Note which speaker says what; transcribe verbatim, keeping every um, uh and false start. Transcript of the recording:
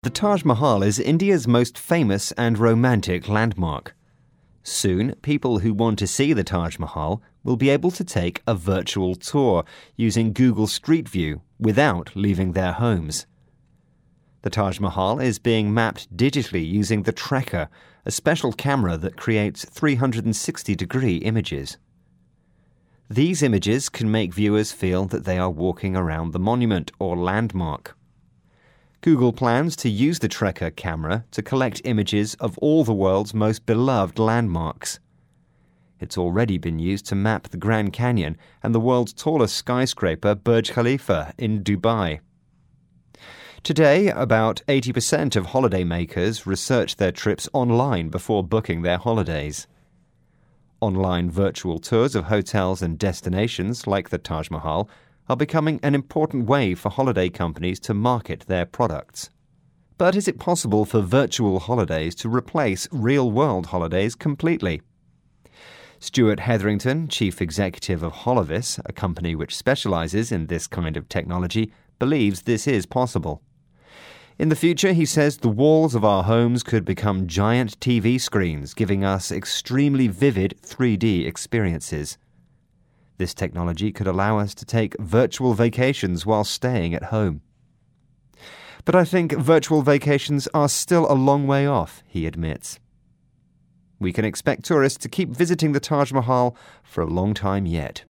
Speaker 1: The Taj Mahal is India's most famous and romantic landmark. Soon, people who want to see the Taj Mahal will be able to take a virtual tour using Google Street View without leaving their homes. The Taj Mahal is being mapped digitally using the Trekker, a special camera that creates three hundred sixty degree images. These images can make viewers feel that they are walking around the monument or landmark. Google plans to use the Trekker camera to collect images of all the world's most beloved landmarks. It's already been used to map the Grand Canyon and the world's tallest skyscraper, Burj Khalifa, in Dubai. Today, about eighty percent of holidaymakers research their trips online before booking their holidays. Online virtual tours of hotels and destinations like the Taj Mahal are becoming an important way for holiday companies to market their products. But is it possible for virtual holidays to replace real-world holidays completely? Stuart Hetherington, chief executive of Holovis, a company which specializes in this kind of technology, believes this is possible. In the future, he says, the walls of our homes could become giant T V screens, giving us extremely vivid three D experiences. This technology could allow us to take virtual vacations while staying at home. But I think virtual vacations are still a long way off, he admits. We can expect tourists to keep visiting the Taj Mahal for a long time yet.